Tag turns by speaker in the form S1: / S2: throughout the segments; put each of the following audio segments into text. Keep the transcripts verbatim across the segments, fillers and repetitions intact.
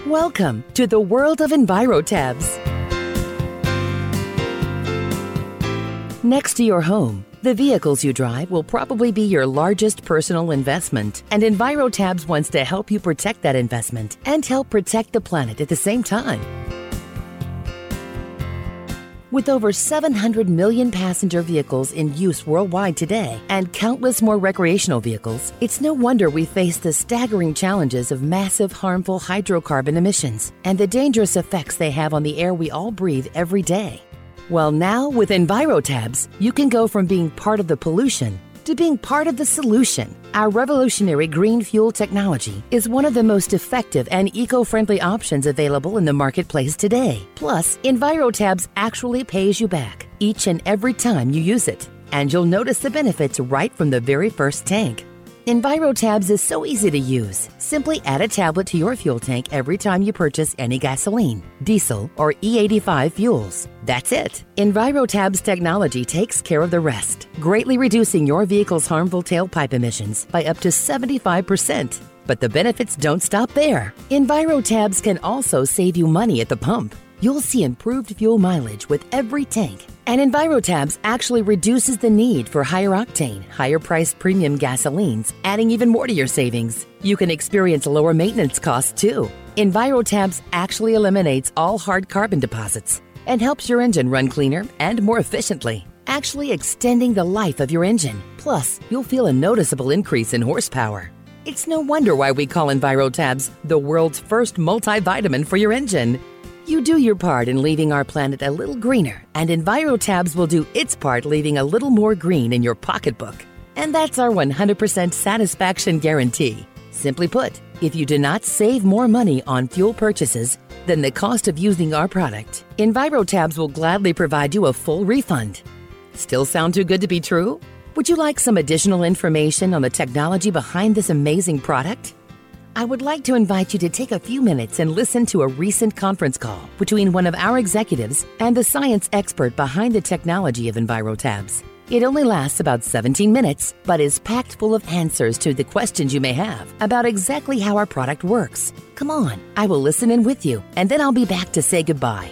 S1: Welcome to the world of EnviroTabs. Next to your home, the vehicles you drive will probably be your largest personal investment, and EnviroTabs wants to help you protect that investment and help protect the planet at the same time. With over seven hundred million passenger vehicles in use worldwide today and countless more recreational vehicles, it's no wonder we face the staggering challenges of massive harmful hydrocarbon emissions and the dangerous effects they have on the air we all breathe every day. Well, now with EnviroTabs, you can go from being part of the pollution to being part of the solution. Our revolutionary green fuel technology is one of the most effective and eco-friendly options available in the marketplace today. Plus, EnviroTabs actually pays you back each and every time you use it, and you'll notice the benefits right from the very first tank. EnviroTabs is so easy to use. Simply add a tablet to your fuel tank every time you purchase any gasoline, diesel, or E eighty-five fuels. That's it. EnviroTabs technology takes care of the rest, greatly reducing your vehicle's harmful tailpipe emissions by up to seventy-five percent. But the benefits don't stop there. EnviroTabs can also save you money at the pump. You'll see improved fuel mileage with every tank. And EnviroTabs actually reduces the need for higher octane, higher priced premium gasolines, adding even more to your savings. You can experience lower maintenance costs too. EnviroTabs actually eliminates all hard carbon deposits and helps your engine run cleaner and more efficiently, actually extending the life of your engine. Plus, you'll feel a noticeable increase in horsepower. It's no wonder why we call EnviroTabs the world's first multivitamin for your engine. You do your part in leaving our planet a little greener, and EnviroTabs will do its part leaving a little more green in your pocketbook. And that's our one hundred percent satisfaction guarantee. Simply put, if you do not save more money on fuel purchases than the cost of using our product, EnviroTabs will gladly provide you a full refund. Still sound too good to be true? Would you like some additional information on the technology behind this amazing product? I would like to invite you to take a few minutes and listen to a recent conference call between one of our executives and the science expert behind the technology of EnviroTabs. It only lasts about seventeen minutes, but is packed full of answers to the questions you may have about exactly how our product works. Come on, I will listen in with you, and then I'll be back to say goodbye.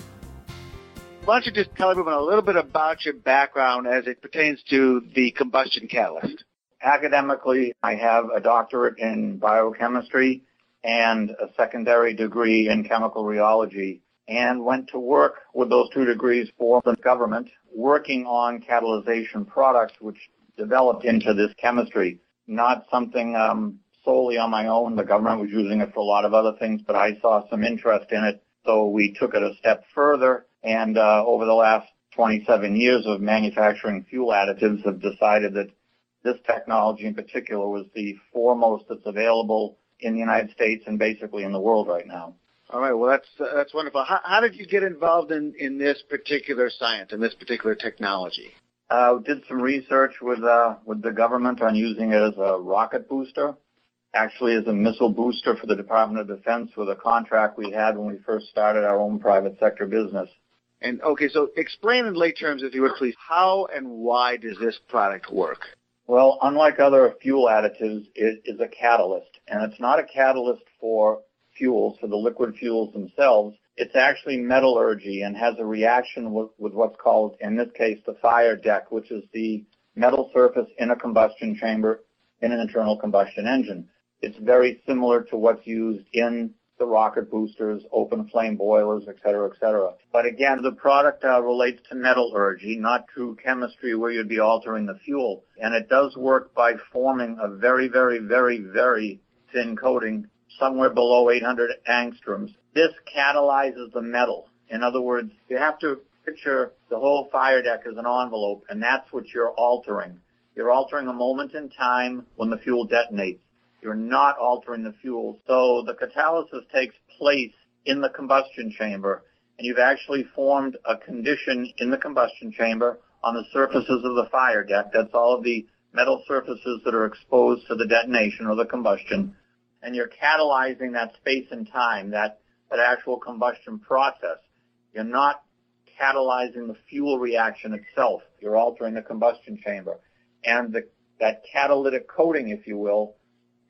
S2: Why don't you just tell everyone a little bit about your background as it pertains to the combustion catalyst?
S3: Academically, I have a doctorate in biochemistry and a secondary degree in chemical rheology, and went to work with those two degrees for the government, working on catalyzation products which developed into this chemistry. Not something um, solely on my own. The government was using it for a lot of other things, but I saw some interest in it, so we took it a step further, and uh, over the last twenty-seven years of manufacturing fuel additives have decided that this technology in particular was the foremost that's available in the United States and basically in the world right now.
S2: All right, well, that's uh, that's wonderful. How, how did you get involved in, in this particular science and this particular technology?
S3: Uh, did some research with uh, with the government on using it as a rocket booster, actually as a missile booster for the Department of Defense with a contract we had when we first started our own private sector business.
S2: And, okay, so explain in lay terms, if you would, please, how and why does this product work?
S3: Well, unlike other fuel additives, it is a catalyst, and it's not a catalyst for fuels, for the liquid fuels themselves. It's actually metallurgy and has a reaction with, with what's called, in this case, the fire deck, which is the metal surface in a combustion chamber in an internal combustion engine. It's very similar to what's used in the rocket boosters, open flame boilers, et cetera, et cetera. But again, the product uh, relates to metallurgy, not true chemistry where you'd be altering the fuel. And it does work by forming a very, very, very, very thin coating, somewhere below eight hundred angstroms. This catalyzes the metal. In other words, you have to picture the whole fire deck as an envelope, and that's what you're altering. You're altering a moment in time when the fuel detonates. You're not altering the fuel. So the catalysis takes place in the combustion chamber, and you've actually formed a condition in the combustion chamber on the surfaces of the fire deck. That's all of the metal surfaces that are exposed to the detonation or the combustion. And you're catalyzing that space and time, that, that actual combustion process. You're not catalyzing the fuel reaction itself. You're altering the combustion chamber. And the, that catalytic coating, if you will,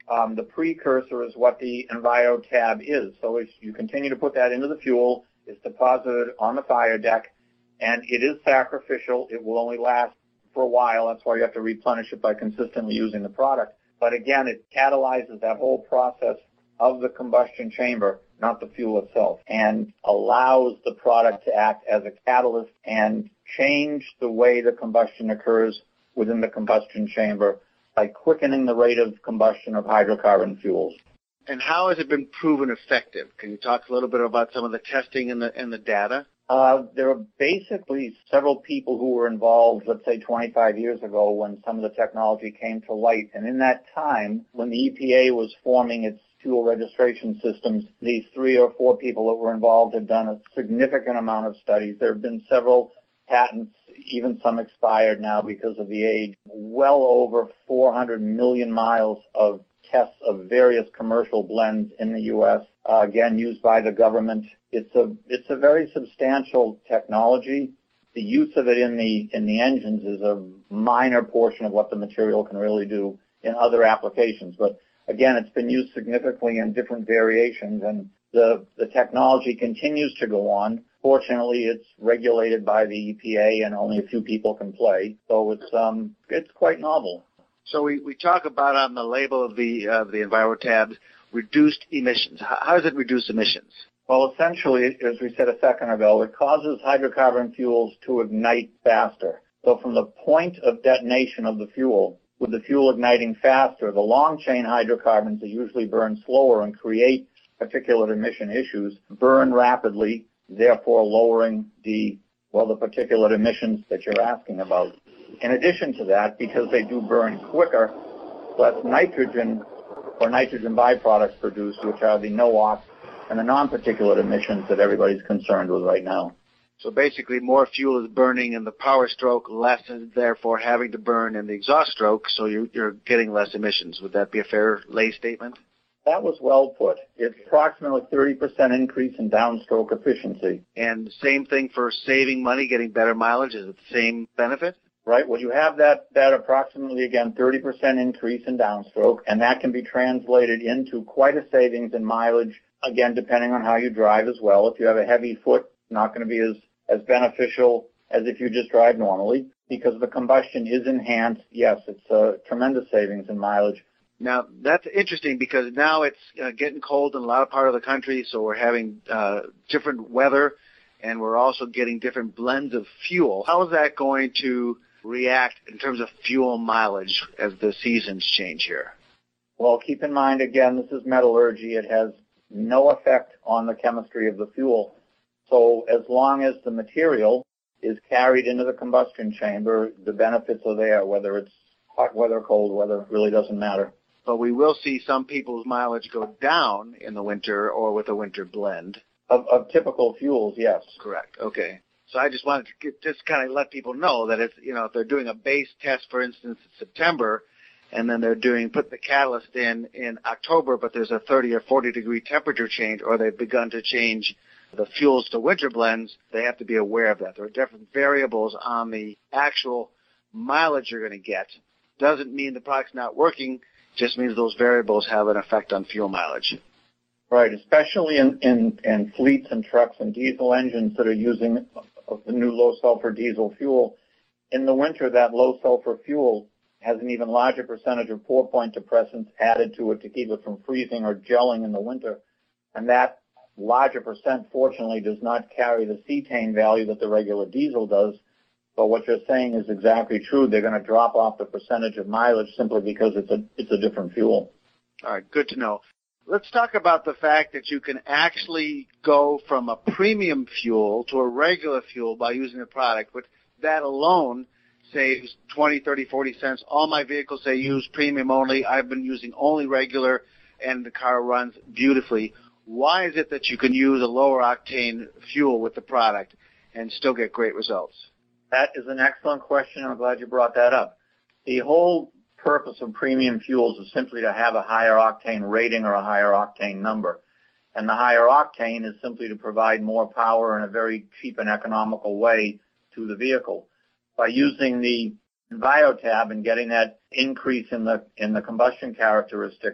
S3: Um, the precursor is what the EnviroTab is. So as you continue to put that into the fuel, it's deposited on the fire deck, and it is sacrificial. It will only last for a while. That's why you have to replenish it by consistently using the product. But again, it catalyzes that whole process of the combustion chamber, not the fuel itself, and allows the product to act as a catalyst and change the way the combustion occurs within the combustion chamber by quickening the rate of combustion of hydrocarbon fuels.
S2: And how has it been proven effective? Can you talk a little bit about some of the testing and the, and the data?
S3: Uh, there are basically several people who were involved, let's say twenty-five years ago, when some of the technology came to light. And in that time, when the E P A was forming its fuel registration systems, these three or four people that were involved had done a significant amount of studies. There have been several patents, even some expired now because of the age, well over four hundred million miles of tests of various commercial blends in the U S, uh, again, used by the government. It's a, it's a very substantial technology. The use of it in the, in the engines is a minor portion of what the material can really do in other applications. But again, it's been used significantly in different variations, and the, the technology continues to go on. Fortunately, it's regulated by the E P A, and only a few people can play, so it's um, it's quite novel.
S2: So we, we talk about on the label of the uh, the EnviroTab, reduced emissions. How, how does it reduce emissions?
S3: Well, essentially, as we said a second ago, it causes hydrocarbon fuels to ignite faster. So from the point of detonation of the fuel, with the fuel igniting faster, the long-chain hydrocarbons that usually burn slower and create particulate emission issues burn rapidly, therefore lowering the, well, the particulate emissions that you're asking about. In addition to that, because they do burn quicker, less nitrogen or nitrogen byproducts produced, which are the NOx and the non-particulate emissions that everybody's concerned with right now.
S2: So basically, more fuel is burning in the power stroke, less is therefore having to burn in the exhaust stroke, so you're, you're getting less emissions. Would that be a fair lay statement?
S3: That was well put. It's approximately thirty percent increase in downstroke efficiency.
S2: And same thing for saving money, getting better mileage. Is it the same benefit?
S3: Right. Well, you have that, that approximately, again, thirty percent increase in downstroke, and that can be translated into quite a savings in mileage, again, depending on how you drive as well. If you have a heavy foot, it's not going to be as, as beneficial as if you just drive normally, because the combustion is enhanced. Yes, it's a tremendous savings in mileage.
S2: Now, that's interesting because now it's uh, getting cold in a lot of part of the country, so we're having uh, different weather, and we're also getting different blends of fuel. How is that going to react in terms of fuel mileage as the seasons change here?
S3: Well, keep in mind, again, this is metallurgy. It has no effect on the chemistry of the fuel. So as long as the material is carried into the combustion chamber, the benefits are there, whether it's hot weather, cold weather, it really doesn't matter.
S2: But we will see some people's mileage go down in the winter or with a winter blend.
S3: Of, of typical fuels, yes.
S2: Correct. Okay. So I just wanted to get, just kind of let people know that if, you know, if they're doing a base test, for instance, in September, and then they're doing, put the catalyst in in October, but there's a thirty or forty degree temperature change, or they've begun to change the fuels to winter blends, they have to be aware of that. There are different variables on the actual mileage you're going to get. Doesn't mean the product's not working, just means those variables have an effect on fuel mileage.
S3: Right, especially in, in, in fleets and trucks and diesel engines that are using the new low-sulfur diesel fuel. In the winter, that low-sulfur fuel has an even larger percentage of pour-point depressants added to it to keep it from freezing or gelling in the winter. And that larger percent, fortunately, does not carry the cetane value that the regular diesel does. But what you're saying is exactly true. They're going to drop off the percentage of mileage simply because it's a, it's a different fuel.
S2: All right, good to know. Let's talk about the fact that you can actually go from a premium fuel to a regular fuel by using the product, but that alone saves twenty, thirty, forty cents. All my vehicles say use premium only. I've been using only regular, and the car runs beautifully. Why is it that you can use a lower octane fuel with the product and still get great results?
S3: That is an excellent question. I'm glad you brought that up. The whole purpose of premium fuels is simply to have a higher octane rating or a higher octane number. And the higher octane is simply to provide more power in a very cheap and economical way to the vehicle. By using the EnviroTab and getting that increase in the in the combustion characteristics,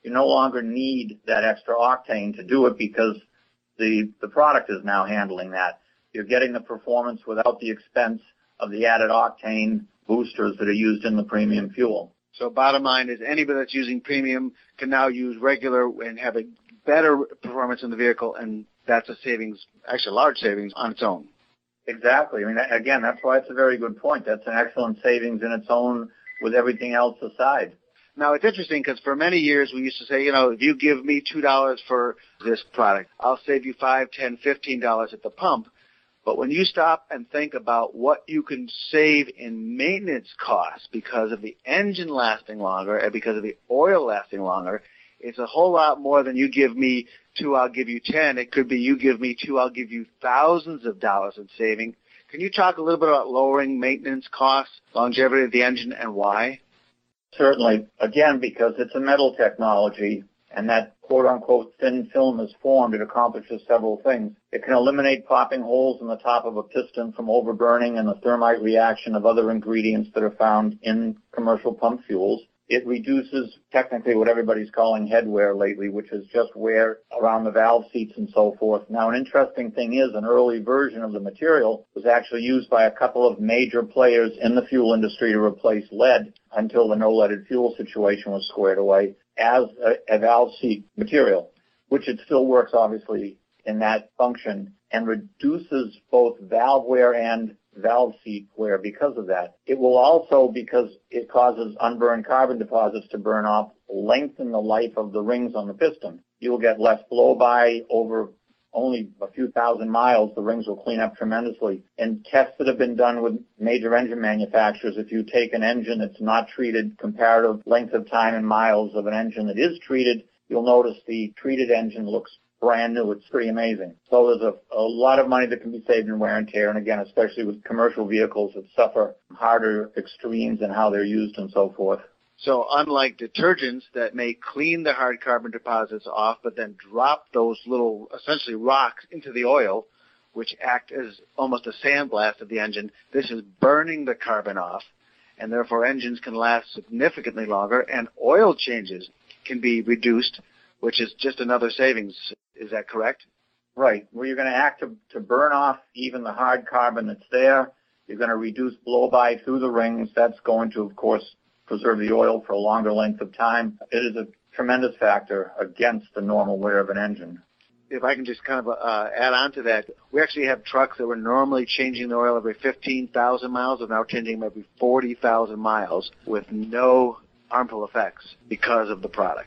S3: You no longer need that extra octane to do it because the, the product is now handling that. You're getting the performance without the expense of the added octane boosters that are used in the premium fuel.
S2: So bottom line is anybody that's using premium can now use regular and have a better performance in the vehicle, and that's a savings, actually a large savings on its own.
S3: Exactly. I mean, again, that's why it's a very good point. That's an excellent savings in its own with everything else aside.
S2: Now, it's interesting because for many years we used to say, you know, if you give me two dollars for this product, I'll save you five dollars, ten dollars, fifteen dollars at the pump. But when you stop and think about what you can save in maintenance costs because of the engine lasting longer and because of the oil lasting longer, it's a whole lot more than you give me two, I'll give you ten. It could be you give me two, I'll give you thousands of dollars in saving. Can you talk a little bit about lowering maintenance costs, longevity of the engine, and why?
S3: Certainly. Again, because it's a metal technology, and that quote-unquote thin film is formed, it accomplishes several things. It can eliminate popping holes in the top of a piston from overburning and the thermite reaction of other ingredients that are found in commercial pump fuels. It reduces technically what everybody's calling head wear lately, which is just wear around the valve seats and so forth. Now, an interesting thing is an early version of the material was actually used by a couple of major players in the fuel industry to replace lead until the no-leaded fuel situation was squared away as a, a valve seat material, which it still works, obviously, in that function and reduces both valve wear and valve seat wear because of that. It will also, because it causes unburned carbon deposits to burn off, lengthen the life of the rings on the piston. You will get less blow-by over only a few thousand miles. The rings will clean up tremendously. And tests that have been done with major engine manufacturers, if you take an engine that's not treated, comparative length of time and miles of an engine that is treated, you'll notice the treated engine looks brand new. It's pretty amazing. So there's a, a lot of money that can be saved in wear and tear, and again, especially with commercial vehicles that suffer harder extremes in how they're used and so forth.
S2: So unlike detergents that may clean the hard carbon deposits off, but then drop those little, essentially rocks into the oil, which act as almost a sandblast of the engine, this is burning the carbon off, and therefore engines can last significantly longer, and oil changes can be reduced, which is just another savings. Is that correct?
S3: Right. Well, you're going to act to, to burn off even the hard carbon that's there. You're going to reduce blow-by through the rings. That's going to, of course, preserve the oil for a longer length of time. It is a tremendous factor against the normal wear of an engine.
S2: If I can just kind of uh, add on to that, we actually have trucks that were normally changing the oil every fifteen thousand miles and now changing them every forty thousand miles with no harmful effects because of the product.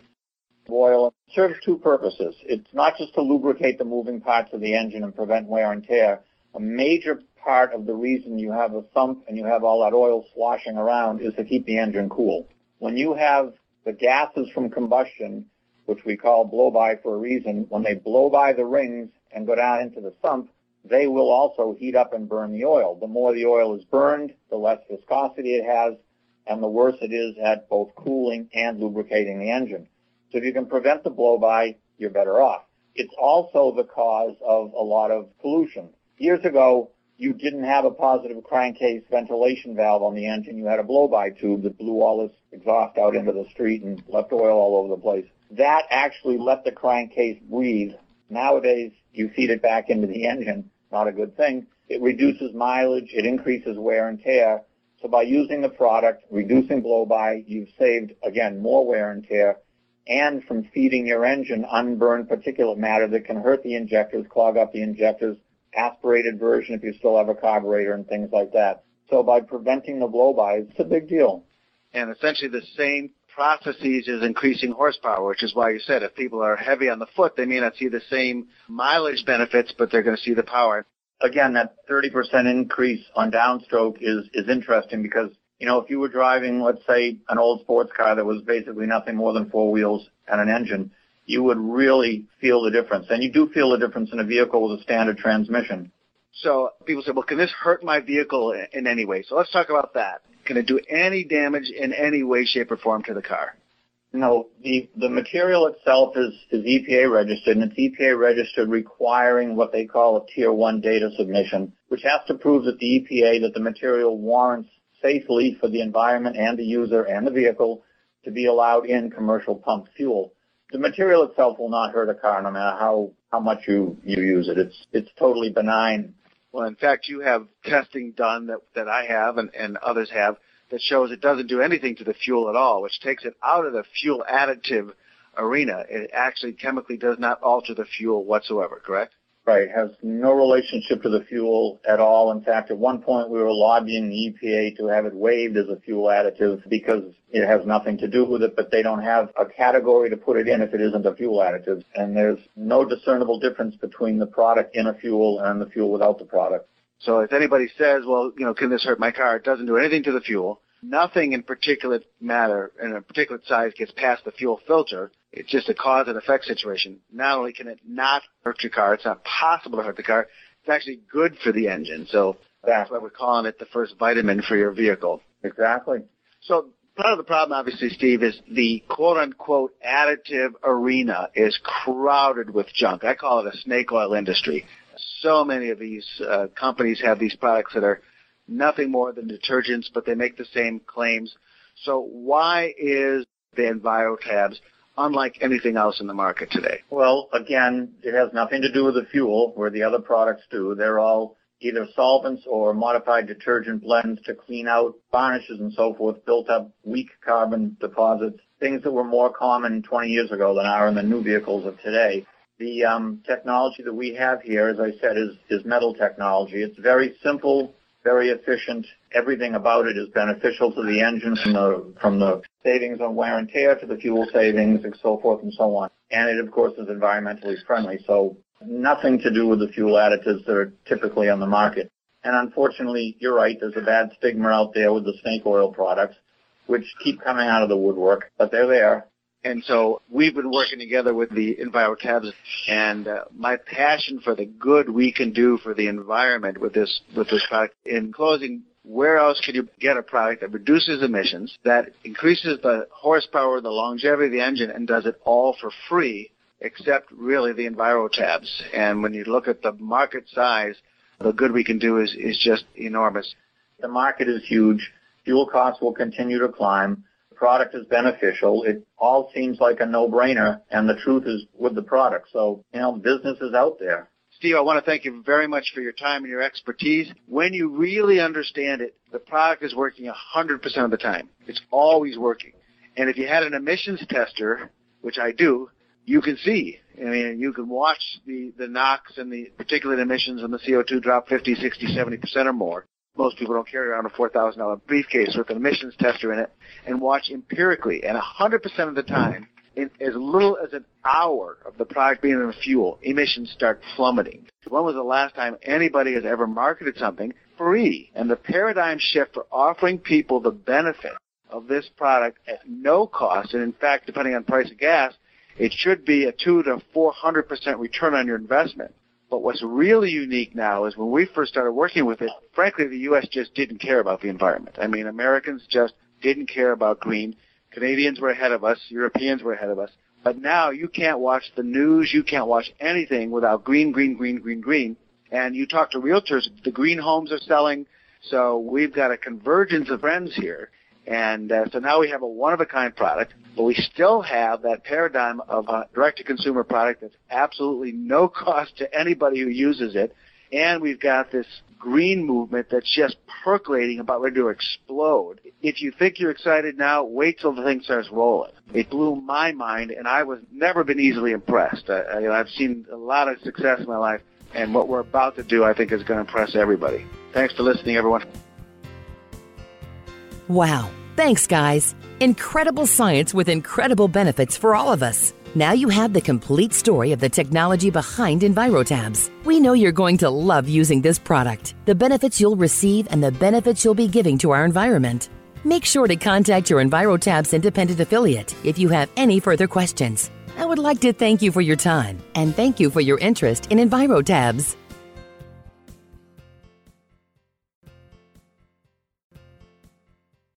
S3: Oil serves two purposes. It's not just to lubricate the moving parts of the engine and prevent wear and tear. A major part of the reason you have a thump and you have all that oil sloshing around is to keep the engine cool. When you have the gases from combustion, which we call blow-by for a reason, when they blow by the rings and go down into the sump, they will also heat up and burn the oil. The more the oil is burned, the less viscosity it has, and the worse it is at both cooling and lubricating the engine. So if you can prevent the blow-by, you're better off. It's also the cause of a lot of pollution. Years ago, you didn't have a positive crankcase ventilation valve on the engine. You had a blow-by tube that blew all this exhaust out into the street and left oil all over the place. That actually let the crankcase breathe. Nowadays, you feed it back into the engine. Not a good thing. It reduces mileage. It increases wear and tear. So by using the product, reducing blow-by, you've saved, again, more wear and tear, and from feeding your engine unburned particulate matter that can hurt the injectors, clog up the injectors, aspirated version if you still have a carburetor and things like that. So by preventing the blow-by, it's a big deal.
S2: And essentially the same processes as increasing horsepower, which is why you said if people are heavy on the foot, they may not see the same mileage benefits, but they're going to see the power.
S3: Again, that thirty percent increase on downstroke is, is interesting because, you know, if you were driving, let's say, an old sports car that was basically nothing more than four wheels and an engine, you would really feel the difference. And you do feel the difference in a vehicle with a standard transmission.
S2: So people say, well, can this hurt my vehicle in any way? So let's talk about that. Can it do any damage in any way, shape, or form to the car?
S3: No, the, the material itself is, is E P A registered, and it's E P A registered requiring what they call a Tier one data submission, which has to prove that the E P A, that the material warrants safely for the environment and the user and the vehicle to be allowed in commercial pump fuel. The material itself will not hurt a car no matter how, how much you, you use it. It's it's totally benign.
S2: Well, in fact, you have testing done that, that I have and, and others have that shows it doesn't do anything to the fuel at all, which takes it out of the fuel additive arena. It actually chemically does not alter the fuel whatsoever, correct?
S3: Right. It has no relationship to the fuel at all. In fact, at one point we were lobbying the E P A to have it waived as a fuel additive because it has nothing to do with it, but they don't have a category to put it in if it isn't a fuel additive. And there's no discernible difference between the product in a fuel and the fuel without the product.
S2: So if anybody says, well, you know, can this hurt my car? It doesn't do anything to the fuel. Nothing in particulate matter in a particulate size gets past the fuel filter. It's just a cause and effect situation. Not only can it not hurt your car, it's not possible to hurt the car, it's actually good for the engine. So that's why we're calling it the first vitamin for your vehicle.
S3: Exactly.
S2: So part of the problem, obviously, Steve, is the quote-unquote additive arena is crowded with junk. I call it a snake oil industry. So many of these uh, companies have these products that are nothing more than detergents, but they make the same claims. So why is the EnviroTabs unlike anything else in the market today?
S3: Well, again, it has nothing to do with the fuel, where the other products do. They're all either solvents or modified detergent blends to clean out varnishes and so forth, built up weak carbon deposits, things that were more common twenty years ago than are in the new vehicles of today. The um, technology that we have here, as I said, is, is metal technology. It's very simple, very efficient. Everything about it is beneficial to the engine, from the from the savings on wear and tear to the fuel savings and so forth and so on. And it, of course, is environmentally friendly. So nothing to do with the fuel additives that are typically on the market. And unfortunately, you're right, there's a bad stigma out there with the snake oil products, which keep coming out of the woodwork, but they're there.
S2: And so we've been working together with the EnviroTabs, and uh, my passion for the good we can do for the environment with this with this product. In closing, where else could you get a product that reduces emissions, that increases the horsepower, the longevity of the engine, and does it all for free, except really the EnviroTabs? And when you look at the market size, the good we can do is, is just enormous.
S3: The market is huge. Fuel costs will continue to climb. Product is beneficial. It all seems like a no-brainer, and the truth is with the product. So, you know, business is out there.
S2: Steve, I want to thank you very much for your time and your expertise. When you really understand it, the product is working one hundred percent of the time. It's always working. And if you had an emissions tester, which I do, you can see. I mean, you can watch the, the NOx and the particulate emissions and the C O two drop fifty, sixty, seventy percent or more. Most people don't carry around a four thousand dollars briefcase with an emissions tester in it, and watch empirically. And one hundred percent of the time, in as little as an hour of the product being in the fuel, emissions start plummeting. When was the last time anybody has ever marketed something free? And the paradigm shift for offering people the benefit of this product at no cost, and in fact, depending on price of gas, it should be a two to four hundred percent return on your investment. But what's really unique now is when we first started working with it, frankly, the U S just didn't care about the environment. I mean, Americans just didn't care about green. Canadians were ahead of us. Europeans were ahead of us. But now you can't watch the news. You can't watch anything without green, green, green, green, green. And you talk to realtors, the green homes are selling. So we've got a convergence of trends here. And uh, so now we have a one-of-a-kind product, but we still have that paradigm of a direct-to-consumer product that's absolutely no cost to anybody who uses it. And we've got this green movement that's just percolating, about ready to explode. If you think you're excited now, wait till the thing starts rolling. It blew my mind, and I was never been easily impressed. I, I, I've seen a lot of success in my life, and what we're about to do, I think, is going to impress everybody. Thanks for listening, everyone.
S1: Wow. Thanks, guys. Incredible science with incredible benefits for all of us. Now you have the complete story of the technology behind EnviroTabs. We know you're going to love using this product, the benefits you'll receive, and the benefits you'll be giving to our environment. Make sure to contact your EnviroTabs independent affiliate if you have any further questions. I would like to thank you for your time and thank you for your interest in EnviroTabs.